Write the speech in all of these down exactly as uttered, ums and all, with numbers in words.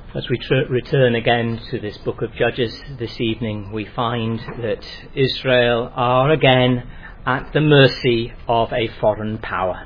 As we tr- return again to this book of Judges this evening, we find that Israel are again at the mercy of a foreign power.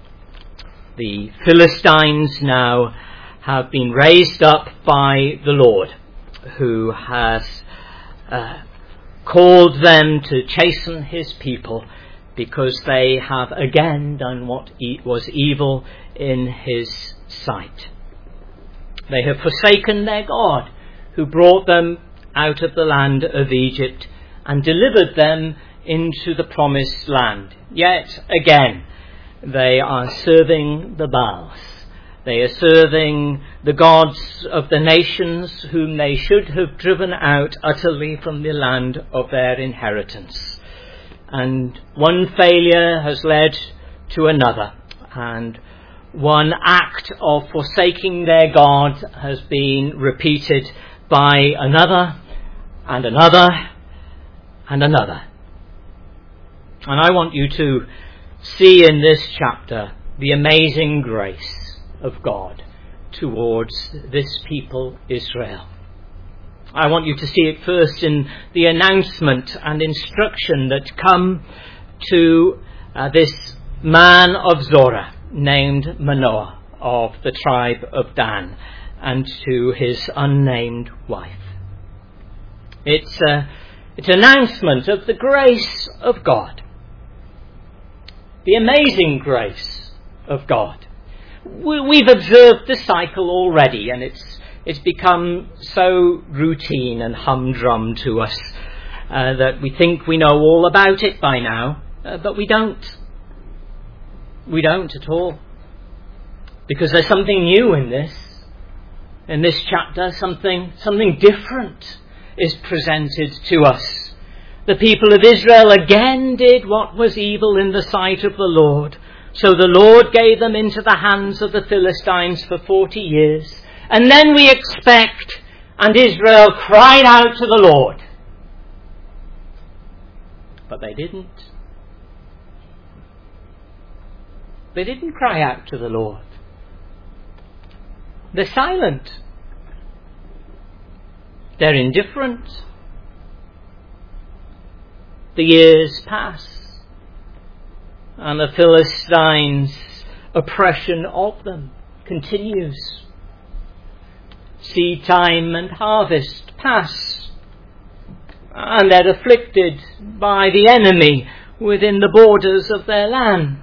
The Philistines now have been raised up by the Lord, who has uh, called them to chasten his people because they have again done what e- was evil in his sight. They have forsaken their God, who brought them out of the land of Egypt and delivered them into the promised land. Yet again, they are serving the Baals. They are serving the gods of the nations whom they should have driven out utterly from the land of their inheritance. And one failure has led to another, and one act of forsaking their God has been repeated by another and another and another. And I want you to see in this chapter the amazing grace of God towards this people, Israel. I want you to see it first in the announcement and instruction that come to uh, this man of Zorah, named Manoah, of the tribe of Dan, and to his unnamed wife. It's a, it's an announcement of the grace of God, the amazing grace of God. We, we've observed the cycle already, and it's it's become so routine and humdrum to us uh, that we think we know all about it by now, uh, but we don't. We don't at all. Because there's something new in this. In this chapter, something something different is presented to us. The people of Israel again did what was evil in the sight of the Lord. So the Lord gave them into the hands of the Philistines for forty years. And then we expect, and Israel cried out to the Lord. But they didn't. They didn't cry out to the Lord. They're silent. They're indifferent. The years pass, and the Philistines' oppression of them continues. Seed time and harvest pass, and they're afflicted by the enemy within the borders of their land.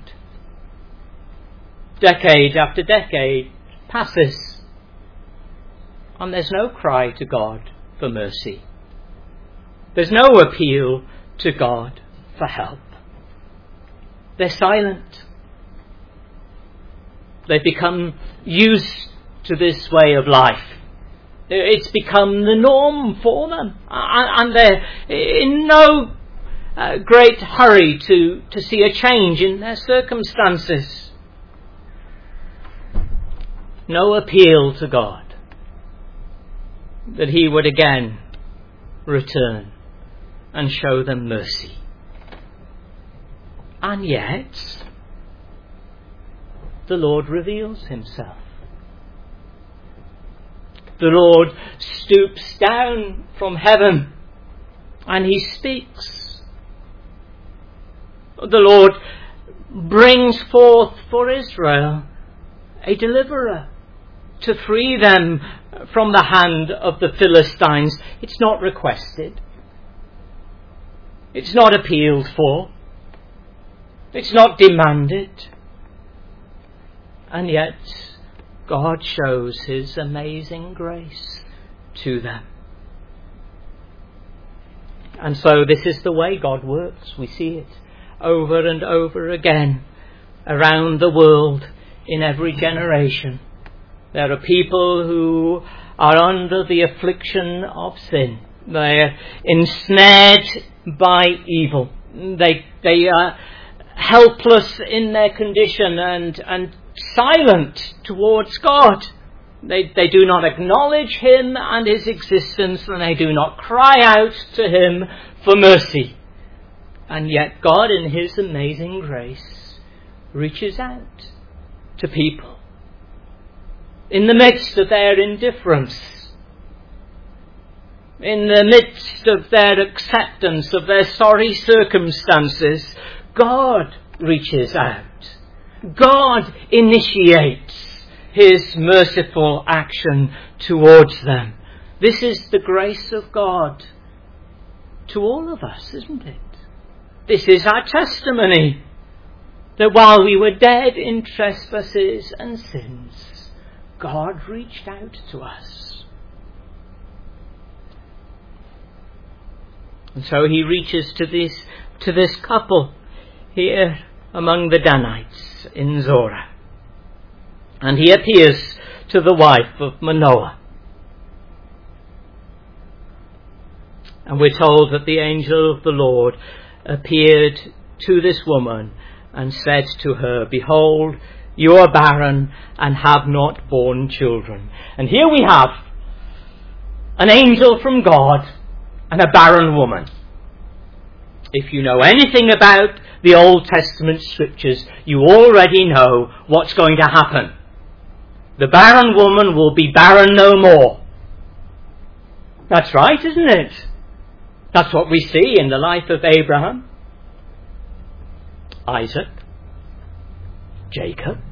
Decade after decade passes, and there's no cry to God for mercy. There's no appeal to God for help. They're silent. They've become used to this way of life. It's become the norm for them, and they're in no uh, great hurry to, to see a change in their circumstances. No appeal to God that he would again return and show them mercy. And yet, the Lord reveals himself. The Lord stoops down from heaven and he speaks. The Lord brings forth for Israel a deliverer to free them from the hand of the Philistines. It's not requested. It's not appealed for. It's not demanded. And yet God shows his amazing grace to them. And so this is the way God works. We see it over and over again around the world in every generation. There are people who are under the affliction of sin. They are ensnared by evil. They they are helpless in their condition and, and silent towards God. They, they do not acknowledge him and his existence, and they do not cry out to him for mercy. And yet God, in his amazing grace, reaches out to people. in the midst of their indifference, in the midst of their acceptance of their sorry circumstances, God reaches out. God initiates his merciful action towards them. This is the grace of God to all of us, isn't it? This is our testimony, that while we were dead in trespasses and sins, God reached out to us. And so he reaches to this, to this couple here among the Danites in Zorah. And he appears to the wife of Manoah. And we're told that the angel of the Lord appeared to this woman and said to her, "Behold, you are barren and have not borne children." And here we have an angel from God and a barren woman. If you know anything about the Old Testament scriptures, you already know what's going to happen. The barren woman will be barren no more. That's right, isn't it? That's what we see in the life of Abraham, Isaac, Jacob.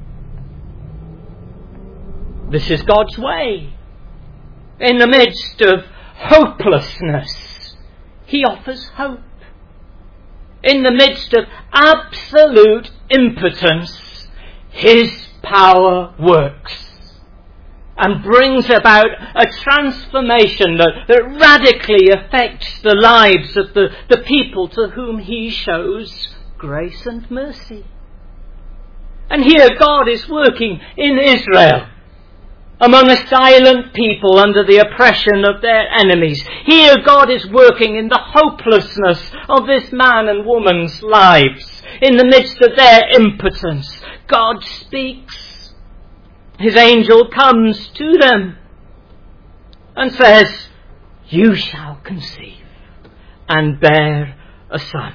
This is God's way. In the midst of hopelessness, he offers hope. In the midst of absolute impotence, his power works and brings about a transformation that, that radically affects the lives of the, the people to whom he shows grace and mercy. And here God is working in Israel, among a silent people under the oppression of their enemies. Here God is working in the hopelessness of this man and woman's lives. In the midst of their impotence, God speaks. His angel comes to them and says, "You shall conceive and bear a son."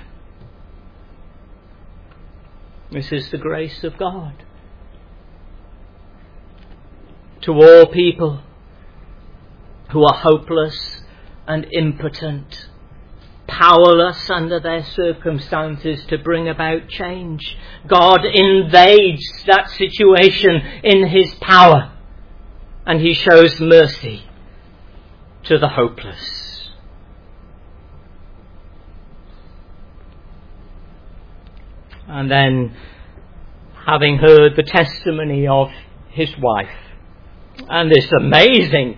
This is the grace of God to all people who are hopeless and impotent, powerless under their circumstances to bring about change. God invades that situation in his power, and he shows mercy to the hopeless. And then, having heard the testimony of his wife, and this amazing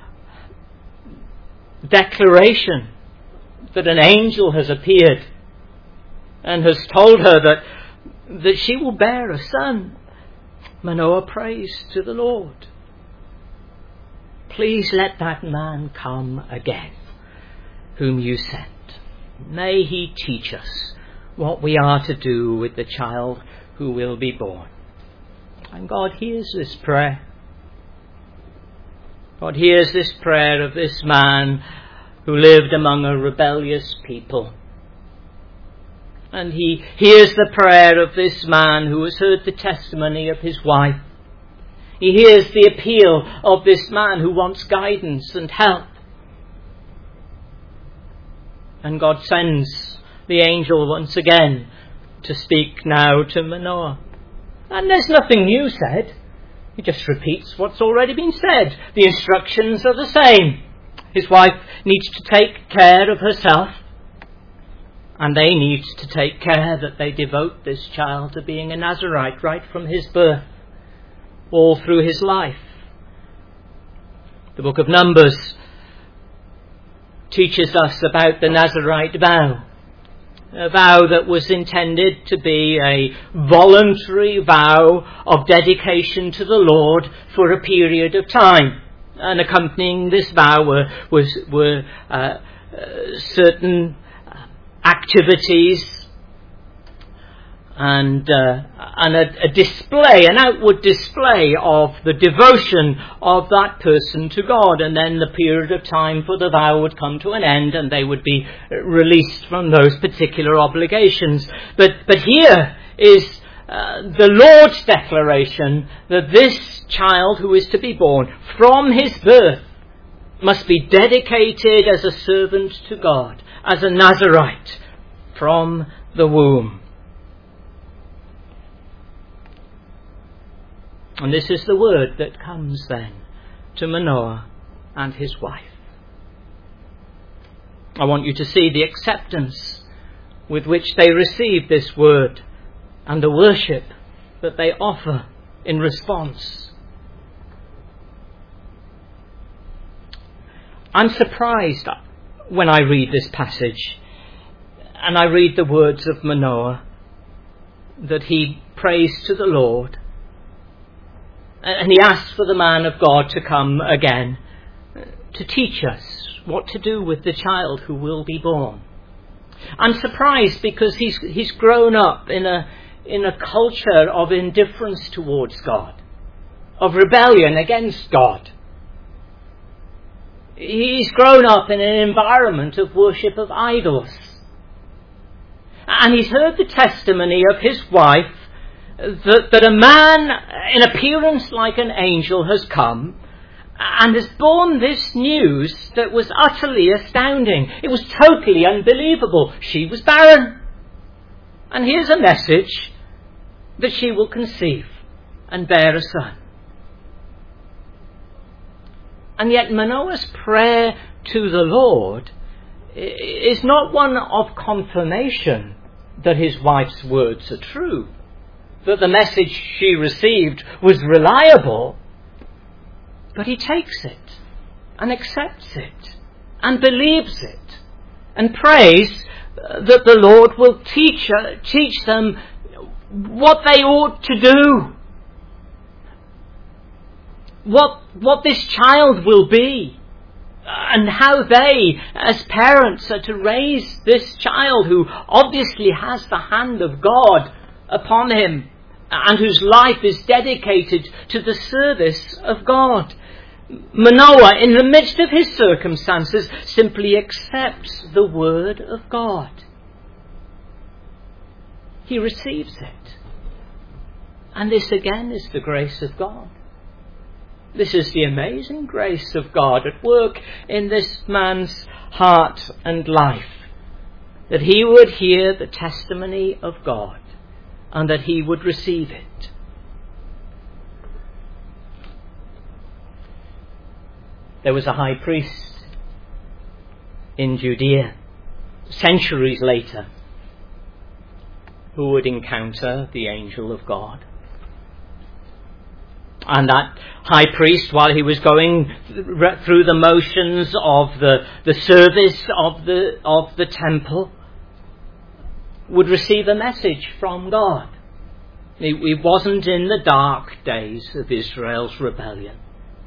declaration that an angel has appeared and has told her that, that she will bear a son, Manoah prays to the Lord. "Please let that man come again, whom you sent. May he teach us what we are to do with the child who will be born." And God hears this prayer. God hears this prayer of this man who lived among a rebellious people. And he hears the prayer of this man who has heard the testimony of his wife. He hears the appeal of this man who wants guidance and help. And God sends the angel once again to speak now to Manoah. And there's nothing new said. He just repeats what's already been said. The instructions are the same. His wife needs to take care of herself, and they need to take care that they devote this child to being a Nazirite right from his birth, all through his life. The book of Numbers teaches us about the Nazirite vow, a vow that was intended to be a voluntary vow of dedication to the Lord for a period of time. And accompanying this vow were, was, were uh, uh, certain activities and, uh, and a, a display, an outward display of the devotion of that person to God. And then the period of time for the vow would come to an end and they would be released from those particular obligations. But, but here is uh, the Lord's declaration that this child who is to be born from his birth must be dedicated as a servant to God, as a Nazarite from the womb. And this is the word that comes then to Manoah and his wife. I want you to see the acceptance with which they receive this word and the worship that they offer in response. I'm surprised when I read this passage and I read the words of Manoah, that he prays to the Lord and he asks for the man of God to come again to teach us what to do with the child who will be born. I'm surprised because he's he's grown up in a in a culture of indifference towards God, of rebellion against God. He's grown up in an environment of worship of idols. And he's heard the testimony of his wife that, that a man in appearance like an angel has come and has borne this news that was utterly astounding. It was totally unbelievable. She was barren. And here's a message that she will conceive and bear a son. And yet Manoah's prayer to the Lord is not one of confirmation that his wife's words are true, that the message she received was reliable, but he takes it and accepts it and believes it and prays that the Lord will teach, uh, teach them what they ought to do, what, what this child will be, and how they, as parents, are to raise this child who obviously has the hand of God upon him and whose life is dedicated to the service of God. Manoah, in the midst of his circumstances, simply accepts the word of God. He receives it. And this again is the grace of God. This is the amazing grace of God at work in this man's heart and life, that he would hear the testimony of God and that he would receive it. There was a high priest in Judea centuries later who would encounter the angel of God. And that high priest, while he was going through the motions of the, the service of the, of the temple, would receive a message from God. It, it wasn't in the dark days of Israel's rebellion.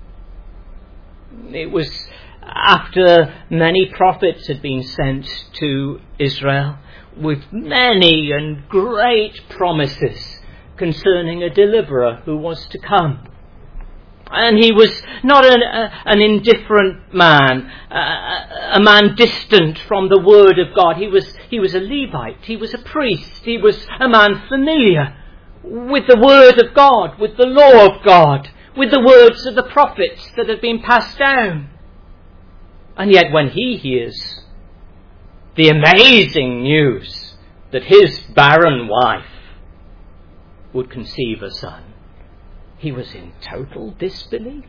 It was after many prophets had been sent to Israel with many and great promises concerning a deliverer who was to come. And he was not an, uh, an indifferent man, uh, a man distant from the word of God. He was, he was a Levite, he was a priest, he was a man familiar with the word of God, with the law of God, with the words of the prophets that had been passed down. And yet when he hears the amazing news that his barren wife would conceive a son, he was in total disbelief.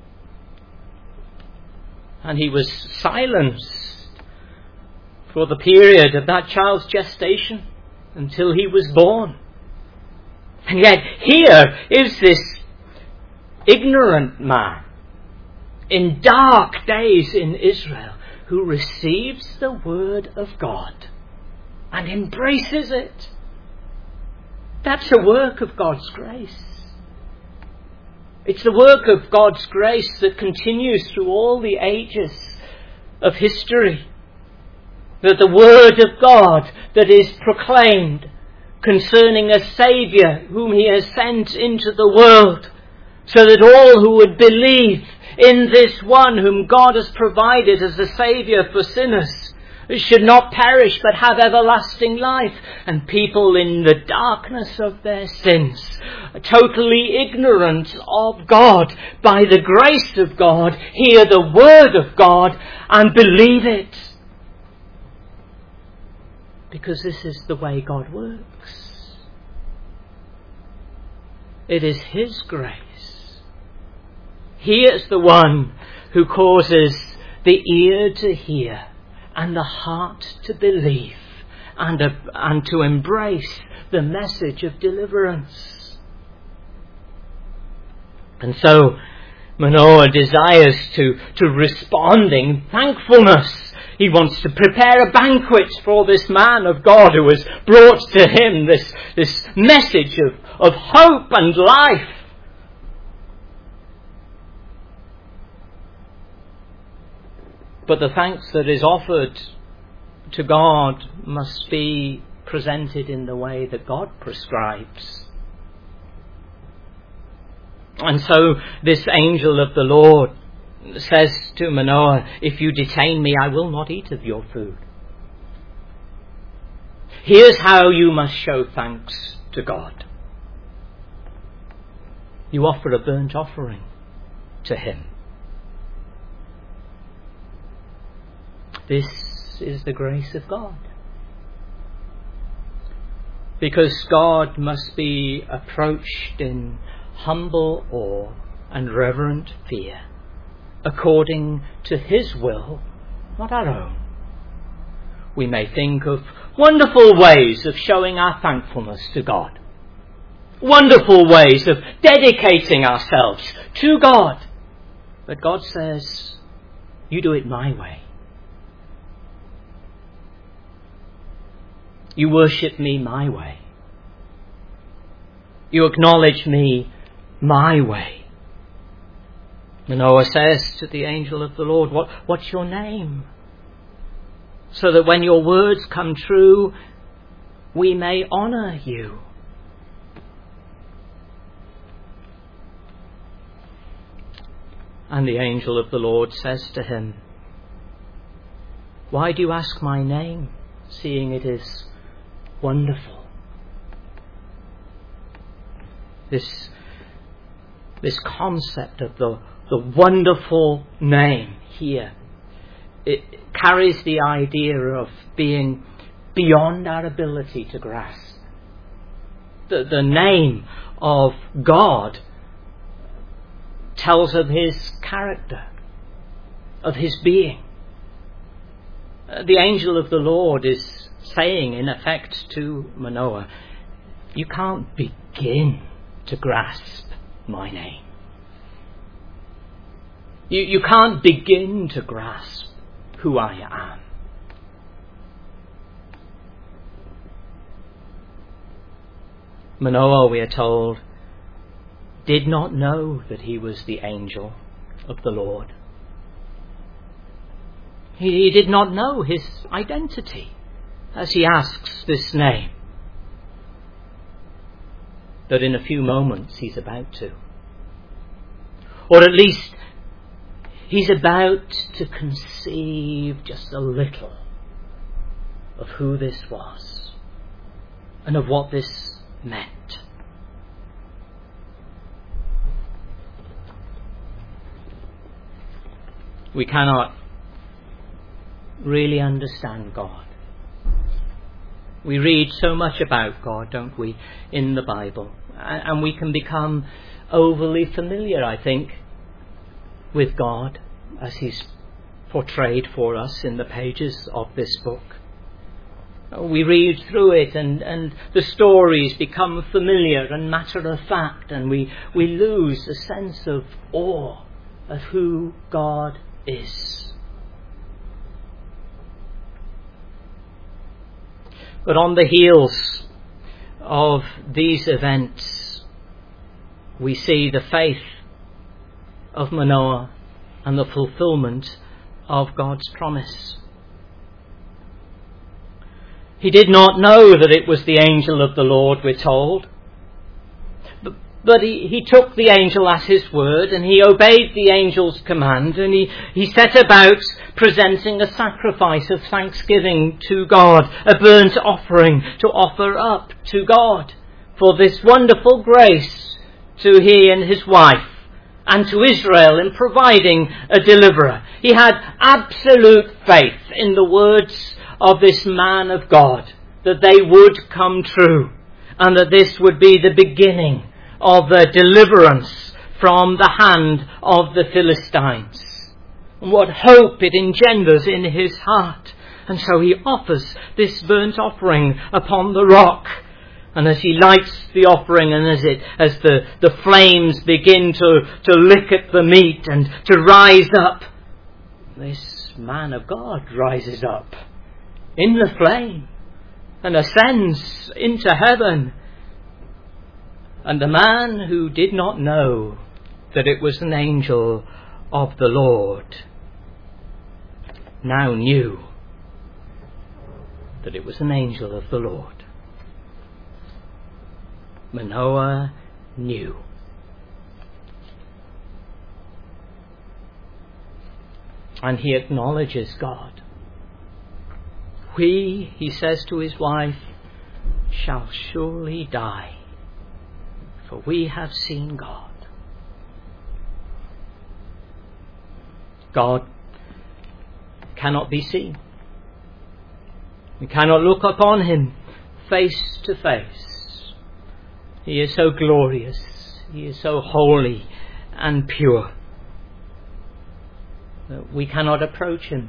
And he was silenced for the period of that child's gestation until he was born. And yet here is this ignorant man in dark days in Israel who receives the word of God and embraces it. That's a work of God's grace. It's the work of God's grace that continues through all the ages of history. That the word of God that is proclaimed concerning a Saviour whom he has sent into the world, so that all who would believe in this one whom God has provided as a Saviour for sinners should not perish but have everlasting life. And people in the darkness of their sins, totally ignorant of God, by the grace of God, hear the word of God and believe it. Because this is the way God works. It is His grace. He is the one who causes the ear to hear and the heart to believe and, uh, and to embrace the message of deliverance. And so Manoah desires to, to respond in thankfulness. He wants to prepare a banquet for this man of God who has brought to him this, this message of, of hope and life. But the thanks that is offered to God must be presented in the way that God prescribes. And so this angel of the Lord says to Manoah, if you detain me, I will not eat of your food. Here's how you must show thanks to God. You offer a burnt offering to Him. This is the grace of God. Because God must be approached in humble awe and reverent fear, according to His will, not our own. We may think of wonderful ways of showing our thankfulness to God, wonderful ways of dedicating ourselves to God. But God says, you do it my way. You worship me my way. You acknowledge me my way. Manoah says to the angel of the Lord, what, what's your name? So that when your words come true, we may honour you. And the angel of the Lord says to him, why do you ask my name, seeing it is wonderful? This, this concept of the, the wonderful name here, it carries the idea of being beyond our ability to grasp. The, the name of God tells of His character, of His being. The angel of the Lord is saying, in effect, to Manoah, you can't begin to grasp my name. You, you can't begin to grasp who I am. Manoah, we are told, did not know that he was the angel of the Lord. He, he did not know his identity as he asks this name. But in a few moments he's about to. Or at least he's about to conceive just a little of who this was and of what this meant. We cannot really understand God. We read so much about God, don't we, in the Bible. And we can become overly familiar, I think, with God as He's portrayed for us in the pages of this book. We read through it and, and the stories become familiar and matter of fact, and we, we lose a sense of awe of who God is. But on the heels of these events, we see the faith of Manoah and the fulfillment of God's promise. He did not know that it was the angel of the Lord, we're told. But, But he, he took the angel at his word, and he obeyed the angel's command, and he, he set about presenting a sacrifice of thanksgiving to God, a burnt offering to offer up to God for this wonderful grace to he and his wife and to Israel in providing a deliverer. He had absolute faith in the words of this man of God, that they would come true, and that this would be the beginning of the deliverance from the hand of the Philistines. And what hope it engenders in his heart. And so he offers this burnt offering upon the rock. And as he lights the offering, and as it as the, the flames begin to, to lick at the meat and to rise up, this man of God rises up in the flame and ascends into heaven. And the man who did not know that it was an angel of the Lord now knew that it was an angel of the Lord. Manoah knew. And he acknowledges God. We, he says to his wife, shall surely die, for we have seen God. God cannot be seen. We cannot look upon him face to face. He is so glorious. He is so holy and pure that we cannot approach him.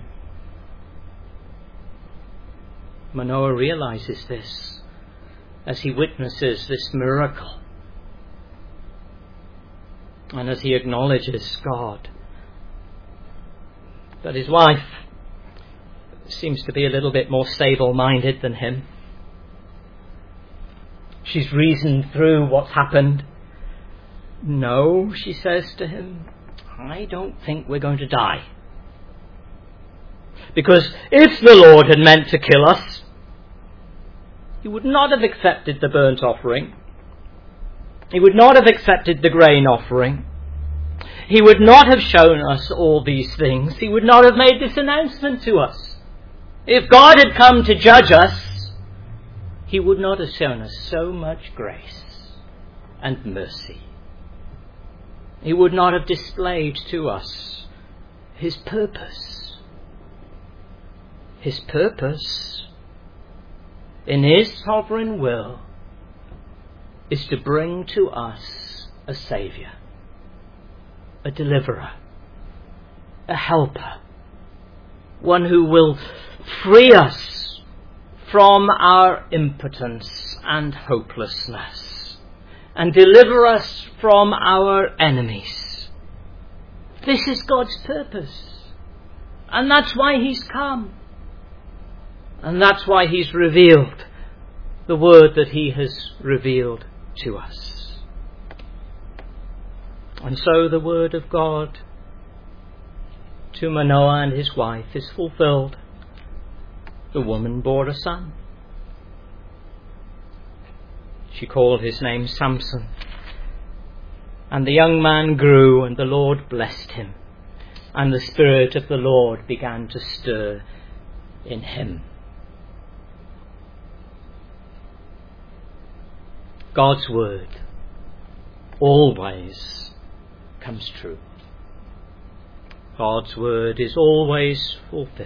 Manoah realizes this as he witnesses this miracle. And as he acknowledges God. But his wife seems to be a little bit more stable-minded than him. She's reasoned through what's happened. No, she says to him, I don't think we're going to die. Because if the Lord had meant to kill us, he would not have accepted the burnt offering. He would not have accepted the grain offering. He would not have shown us all these things. He would not have made this announcement to us. If God had come to judge us, he would not have shown us so much grace and mercy. He would not have displayed to us his purpose. His purpose, in his sovereign will, is to bring to us a Saviour, a deliverer, a helper, one who will free us from our impotence and hopelessness and deliver us from our enemies. This is God's purpose, and that's why he's come, and that's why he's revealed the word that he has revealed to us. And so the word of God to Manoah and his wife is fulfilled. The woman bore a son. She called his name Samson. And the young man grew, and the Lord blessed him. And the Spirit of the Lord began to stir in him. God's word always comes true. God's word is always fulfilled.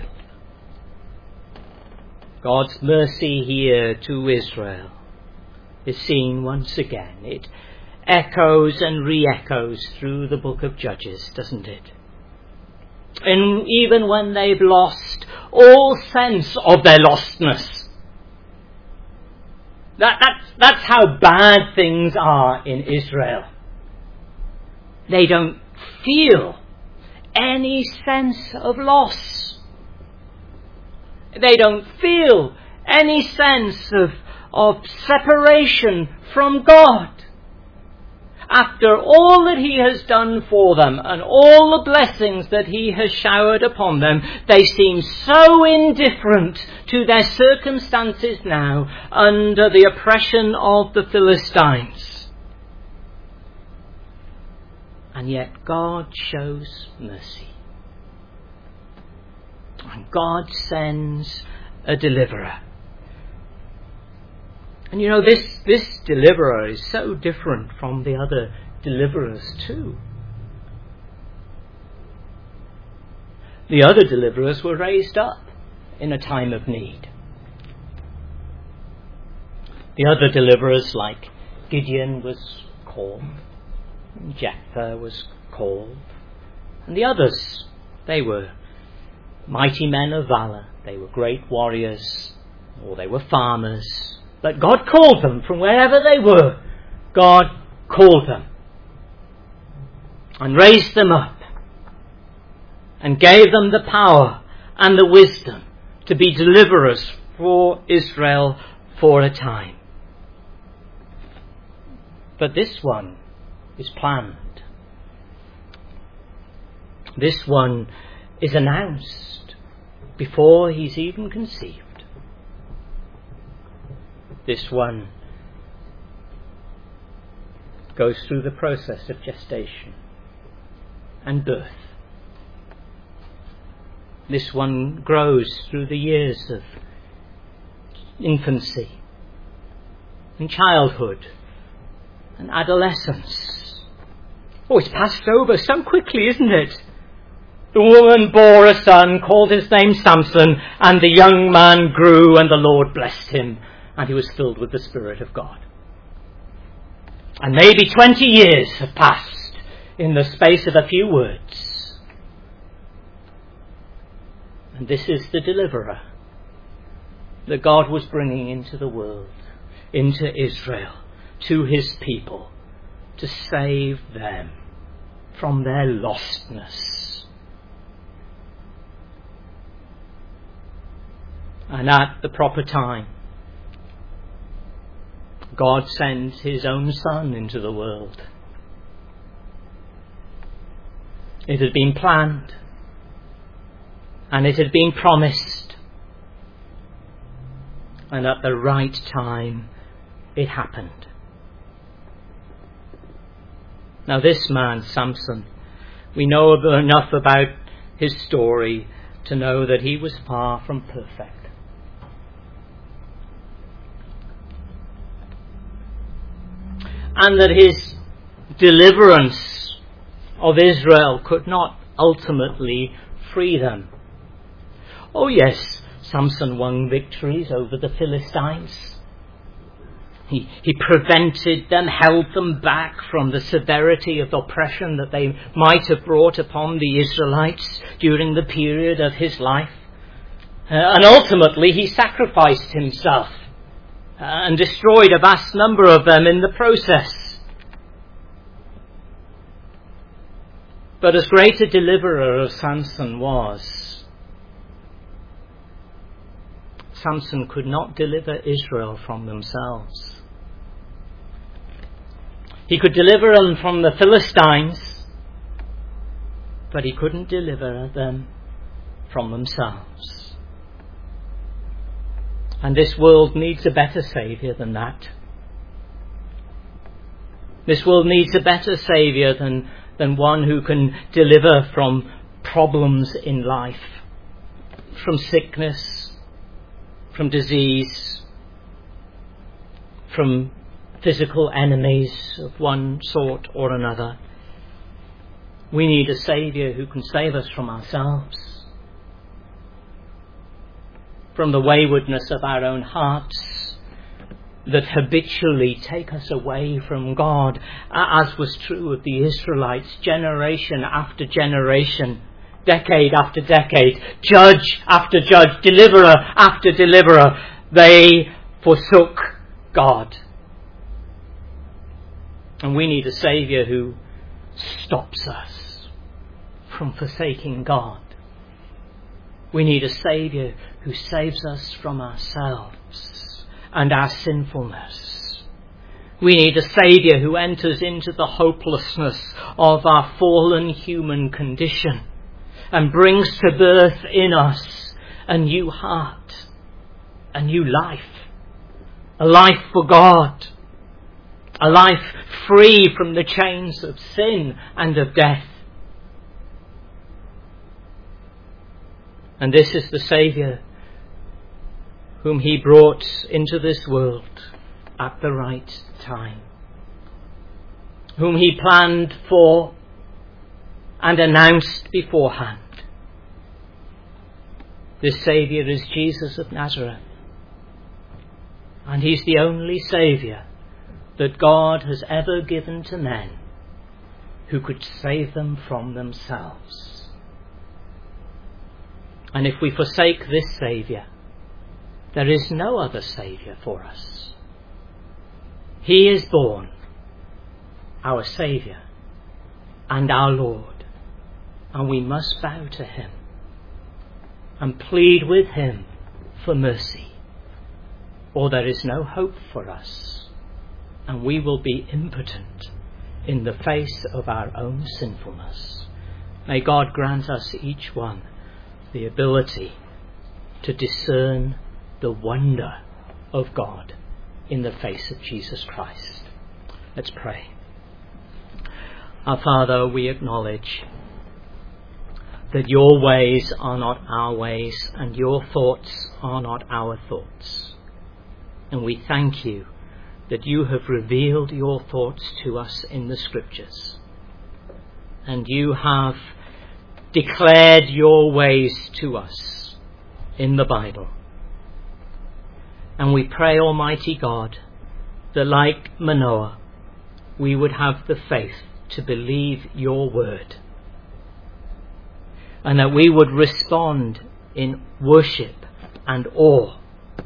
God's mercy here to Israel is seen once again. It echoes and re-echoes through the book of Judges, doesn't it? And even when they've lost all sense of their lostness, that, that's, that's how bad things are in Israel. They don't feel any sense of loss. They don't feel any sense of, of separation from God. After all that he has done for them and all the blessings that he has showered upon them, they seem so indifferent to their circumstances now under the oppression of the Philistines. And yet God shows mercy. And God sends a deliverer. And you know, this, this deliverer is so different from the other deliverers too. The other deliverers were raised up in a time of need. The other deliverers, like Gideon, was called, and Jephthah was called, and the others, they were mighty men of valor, they were great warriors, or they were farmers. But God called them from wherever they were. God called them and raised them up and gave them the power and the wisdom to be deliverers for Israel for a time. But this one is planned. This one is announced before he's even conceived. This one goes through the process of gestation and birth. This one grows through the years of infancy and childhood and adolescence. Oh, it's passed over so quickly, isn't it? The woman bore a son, called his name Samson, and the young man grew, and the Lord blessed him, and he was filled with the Spirit of God. And maybe twenty years have passed in the space of a few words. And this is the deliverer that God was bringing into the world, into Israel, to his people, to save them from their lostness. And at the proper time, God sends his own Son into the world. It had been planned, and it had been promised, and at the right time it happened. Now this man, Samson, we know enough about his story to know that he was far from perfect. And that his deliverance of Israel could not ultimately free them. Oh yes, Samson won victories over the Philistines. He, he prevented them, held them back from the severity of oppression that they might have brought upon the Israelites during the period of his life. Uh, and ultimately he sacrificed himself and destroyed a vast number of them in the process. But as great a deliverer as Samson was, Samson could not deliver Israel from themselves. He could deliver them from the Philistines, but he couldn't deliver them from themselves. And this world needs a better Saviour than that. This world needs a better Saviour than, than one who can deliver from problems in life, from sickness, from disease, from physical enemies of one sort or another. We need a Saviour who can save us from ourselves, from the waywardness of our own hearts that habitually take us away from God, as was true of the Israelites, generation after generation, decade after decade, judge after judge, deliverer after deliverer. They forsook God. And we need a Saviour who stops us from forsaking God. We need a Saviour who saves us from ourselves and our sinfulness. We need a Saviour who enters into the hopelessness of our fallen human condition and brings to birth in us a new heart, a new life, a life for God, a life free from the chains of sin and of death. And this is the Saviour whom he brought into this world at the right time, whom he planned for and announced beforehand. This Saviour is Jesus of Nazareth, and he's the only Saviour that God has ever given to men who could save them from themselves. And if we forsake this Saviour, there is no other Saviour for us. He is born, our Saviour and our Lord, and we must bow to him and plead with him for mercy, or there is no hope for us, and we will be impotent in the face of our own sinfulness. May God grant us each one the ability to discern the wonder of God in the face of Jesus Christ. Let's pray. Our Father, we acknowledge that your ways are not our ways and your thoughts are not our thoughts. And we thank you that you have revealed your thoughts to us in the Scriptures. And you have declared your ways to us in the Bible. And we pray, Almighty God, that like Manoah, we would have the faith to believe your word, and that we would respond in worship and awe,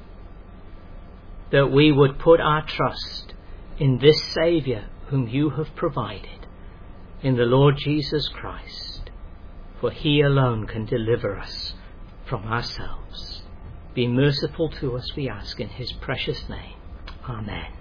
that we would put our trust in this Saviour whom you have provided, in the Lord Jesus Christ, for he alone can deliver us from ourselves. Be merciful to us, we ask, in his precious name. Amen.